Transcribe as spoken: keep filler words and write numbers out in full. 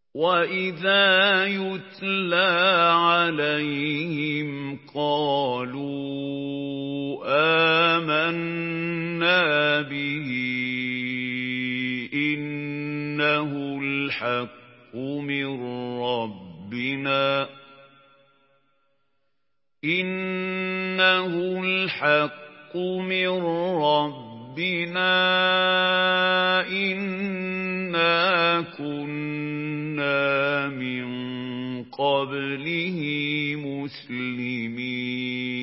وَإِذَا يُتْلَىٰ عَلَيْهِمْ قَالُوا آمَنَّا بِهِ إِنَّهُ الْحَقُّ مِن رَّبِّنَا إِنَّهُ الْحَقُّ مِن رَّبِّنَا إِنَّا كُنَّا مِن قَبْلِهِ مُسْلِمِينَ